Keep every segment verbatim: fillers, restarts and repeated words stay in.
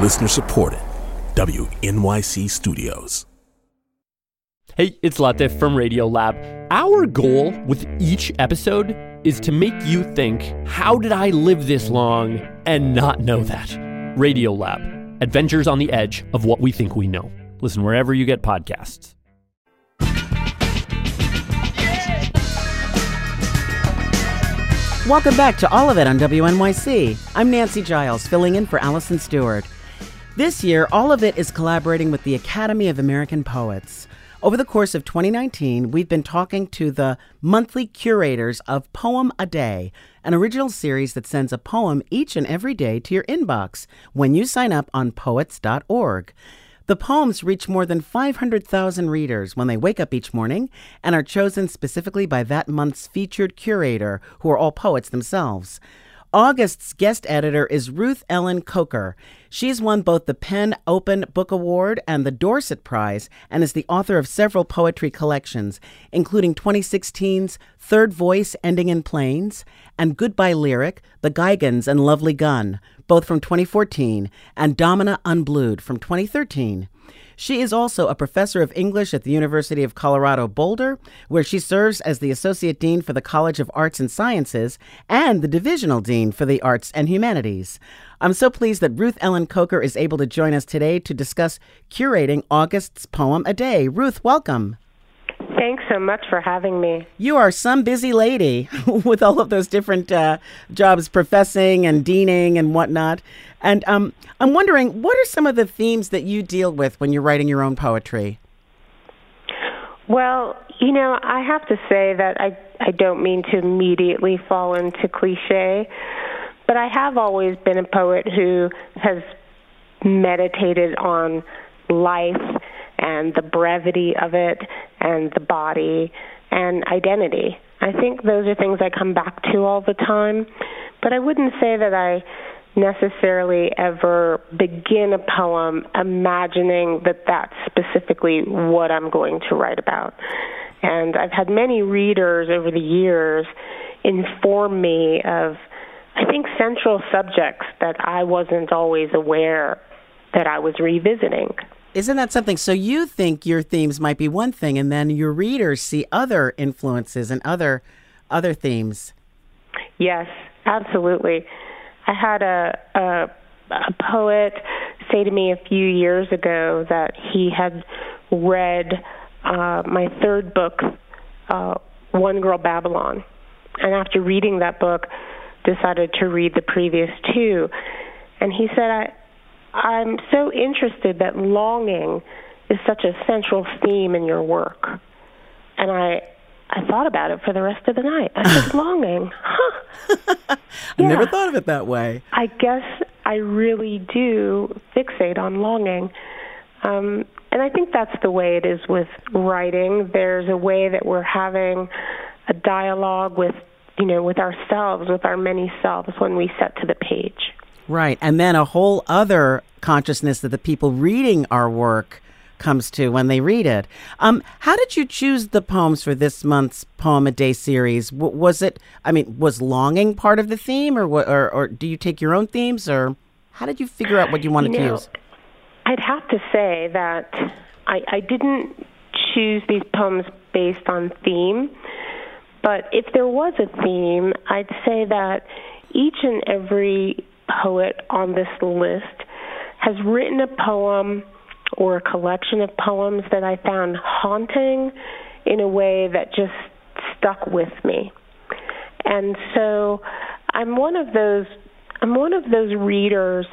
Listener supported. W N Y C Studios. Hey, it's Latif from Radiolab. Our goal with each episode is to make you think, how did I live this long and not know that? Radiolab, adventures on the edge of what we think we know. Listen wherever you get podcasts. Welcome back to All of It on W N Y C. I'm Nancy Giles, filling in for Allison Stewart. This year, All of It is collaborating with the Academy of American Poets. Over the course of twenty nineteen, we've been talking to the monthly curators of Poem a Day, an original series that sends a poem each and every day to your inbox when you sign up on poets dot org. The poems reach more than five hundred thousand readers when they wake up each morning and are chosen specifically by that month's featured curator, who are all poets themselves. August's guest editor is Ruth Ellen Coker. She's won both the PEN Open Book Award and the Dorset Prize and is the author of several poetry collections, including twenty sixteen's Third Voice Ending in Plains and Goodbye Lyric, The Geigans and Lovely Gun, both from twenty fourteen, and Domina Unblued from twenty thirteen. She is also a professor of English at the University of Colorado Boulder, where she serves as the Associate Dean for the College of Arts and Sciences and the Divisional Dean for the Arts and Humanities. I'm so pleased that Ruth Ellen Coker is able to join us today to discuss curating August's Poem a Day. Ruth, welcome. Thanks so much for having me. You are some busy lady with all of those different uh, jobs, professing and deaning and whatnot. And um, I'm wondering, what are some of the themes that you deal with when you're writing your own poetry? Well, you know, I have to say that I, I don't mean to immediately fall into cliche, but I have always been a poet who has meditated on life and the brevity of it, and the body, and identity. I think those are things I come back to all the time, but I wouldn't say that I necessarily ever begin a poem imagining that that's specifically what I'm going to write about. And I've had many readers over the years inform me of, I think, central subjects that I wasn't always aware that I was revisiting. Isn't that something? So you think your themes might be one thing, and then your readers see other influences and other other themes. Yes, absolutely. I had a, a, a poet say to me a few years ago that he had read uh, my third book, uh, One Girl Babylon, and after reading that book, decided to read the previous two. And he said, I I'm so interested that longing is such a central theme in your work. And I I thought about it for the rest of the night. I said, longing? Huh. I Yeah. never thought of it that way. I guess I really do fixate on longing. Um, and I think that's the way it is with writing. There's a way that we're having a dialogue with, you know, with ourselves, with our many selves when we set to the page. Right. And then a whole other consciousness that the people reading our work comes to when they read it. Um, how did you choose the poems for this month's Poem a Day series? W- was it, I mean, was longing part of the theme, or, or or do you take your own themes, or how did you figure out what you wanted you know, to use? I'd have to say that I, I didn't choose these poems based on theme, but if there was a theme, I'd say that each and every poet on this list has written a poem or a collection of poems that I found haunting in a way that just stuck with me. And so I'm one of those I'm one of those readers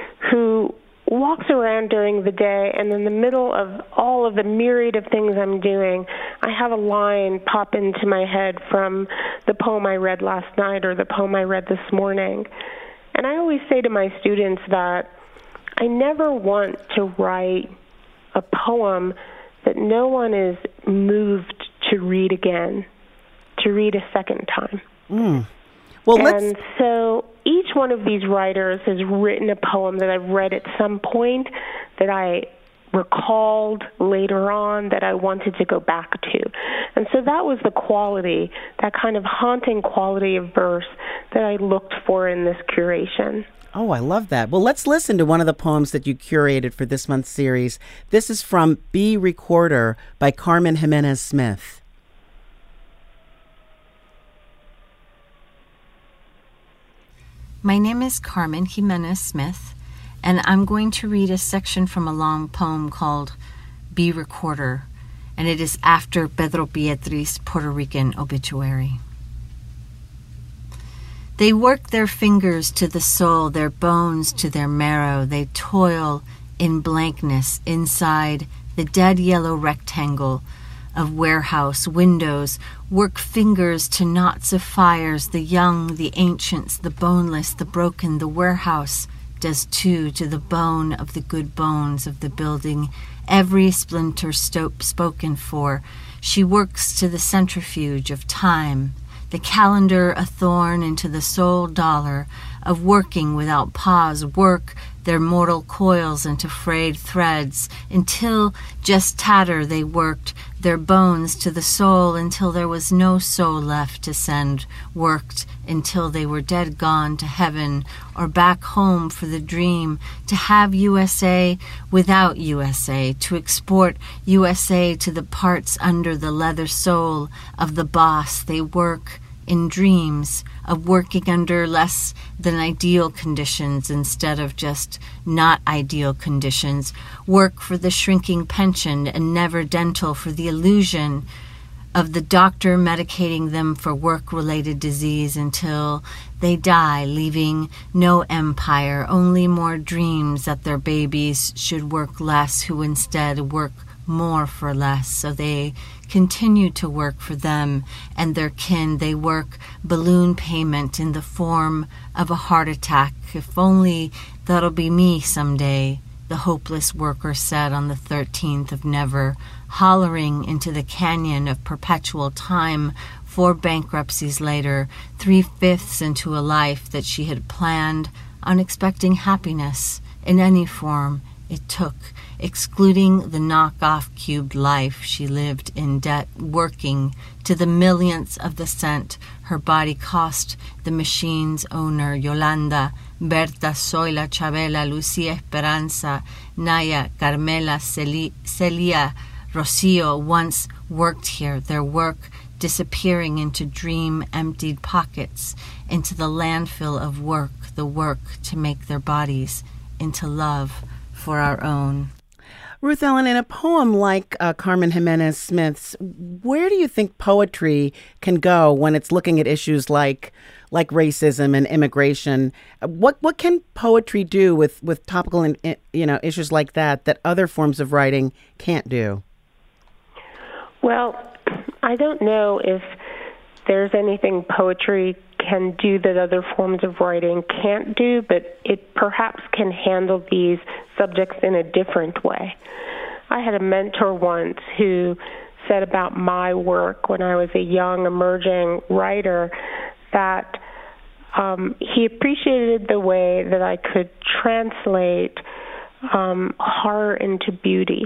who walks around during the day, and in the middle of all of the myriad of things I'm doing, I have a line pop into my head from the poem I read last night or the poem I read this morning. And I always say to my students that I never want to write a poem that no one is moved to read again, to read a second time. Mm. Well, and let's... so each one of these writers has written a poem that I've read at some point that I recalled later on that I wanted to go back to. And so that was the quality, that kind of haunting quality of verse that I looked for in this curation. Oh, I love that. Well, let's listen to one of the poems that you curated for this month's series. This is from Be Recorder by Carmen Jimenez Smith. My name is Carmen Jimenez Smith, and I'm going to read a section from a long poem called Be Recorder, and it is after Pedro Pietri's Puerto Rican obituary. They work their fingers to the soul, their bones to their marrow. They toil in blankness inside the dead yellow rectangle of warehouse windows, work fingers to knots of fires, the young, the ancients, the boneless, the broken. The warehouse does too to the bone of the good bones of the building, every splinter sto- spoken for. She works to the centrifuge of time, the calendar a thorn into the sole dollar of working without pause, work their mortal coils into frayed threads, until just tatter they worked their bones to the soul, until there was no soul left to send, worked until they were dead gone to heaven or back home for the dream, to have U S A without U S A, to export U S A to the parts under the leather sole of the boss. They work in dreams of working under less than ideal conditions instead of just not ideal conditions, work for the shrinking pension and never dental, for the illusion of the doctor medicating them for work-related disease until they die, leaving no empire, only more dreams that their babies should work less, who instead work more for less, so they continue to work for them and their kin. They work balloon payment in the form of a heart attack. If only that'll be me someday, the hopeless worker said on the thirteenth of never, hollering into the canyon of perpetual time. Four bankruptcies later, three-fifths into a life that she had planned on expecting happiness in any form it took, excluding the knockoff cubed life she lived in debt, working to the millionths of the cent her body cost the machine's owner. Yolanda, Berta, Zoila, Chabela, Lucia Esperanza, Naya, Carmela, Celi- Celia, Rocio once worked here, their work disappearing into dream-emptied pockets, into the landfill of work, the work to make their bodies into love for our own. Ruth Ellen, in a poem like uh, Carmen Jimenez Smith's, where do you think poetry can go when it's looking at issues like like racism and immigration? What what can poetry do with, with topical and, you know issues like that that other forms of writing can't do? Well, I don't know if there's anything poetry can do that other forms of writing can't do, but it perhaps can handle these subjects in a different way. I had a mentor once who said about my work when I was a young emerging writer that um, he appreciated the way that I could translate um, horror into beauty.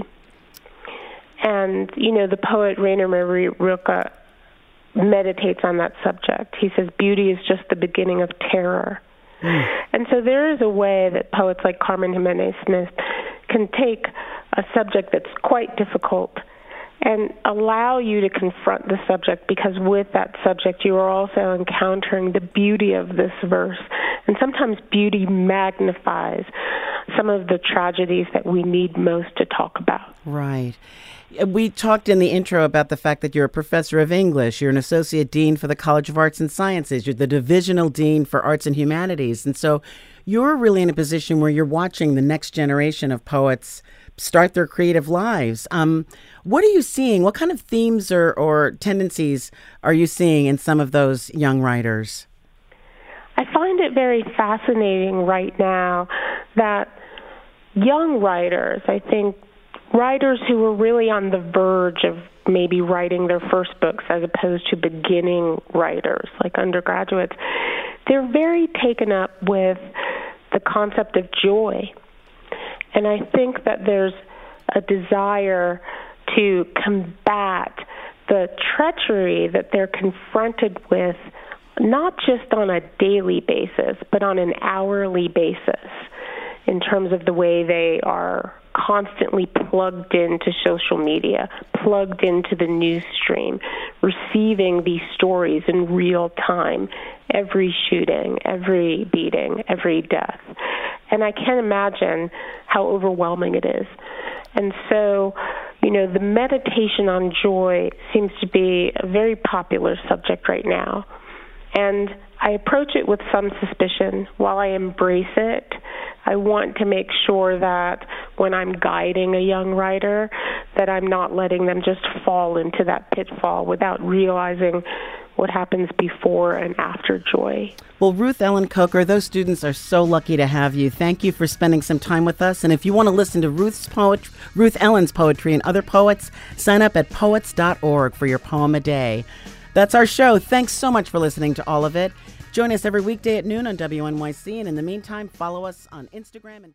And, you know, the poet Rainer Maria Rilke meditates on that subject. He says beauty is just the beginning of terror. Mm. And so there is a way that poets like Carmen Jimenez Smith can take a subject that's quite difficult and allow you to confront the subject, because with that subject you are also encountering the beauty of this verse. And sometimes beauty magnifies some of the tragedies that we need most to talk about. Right. We talked in the intro about the fact that you're a professor of English. You're an associate dean for the College of Arts and Sciences. You're the divisional dean for Arts and Humanities. And so you're really in a position where you're watching the next generation of poets start their creative lives. Um, what are you seeing? What kind of themes or, or tendencies are you seeing in some of those young writers? I find it very fascinating right now that young writers, I think, writers who are really on the verge of maybe writing their first books as opposed to beginning writers like undergraduates, they're very taken up with the concept of joy. And I think that there's a desire to combat the treachery that they're confronted with not just on a daily basis, but on an hourly basis, in terms of the way they are constantly plugged into social media, plugged into the news stream, receiving these stories in real time, every shooting, every beating, every death. And I can't imagine how overwhelming it is. And so, you know, the meditation on joy seems to be a very popular subject right now. And I approach it with some suspicion. While I embrace it, I want to make sure that when I'm guiding a young writer, that I'm not letting them just fall into that pitfall without realizing what happens before and after joy. Well, Ruth Ellen Coker, those students are so lucky to have you. Thank you for spending some time with us. And if you want to listen to Ruth's poet- Ruth Ellen's poetry and other poets, sign up at poets dot org for your poem a day. That's our show. Thanks so much for listening to all of it. Join us every weekday at noon on W N Y C. And in the meantime, follow us on Instagram and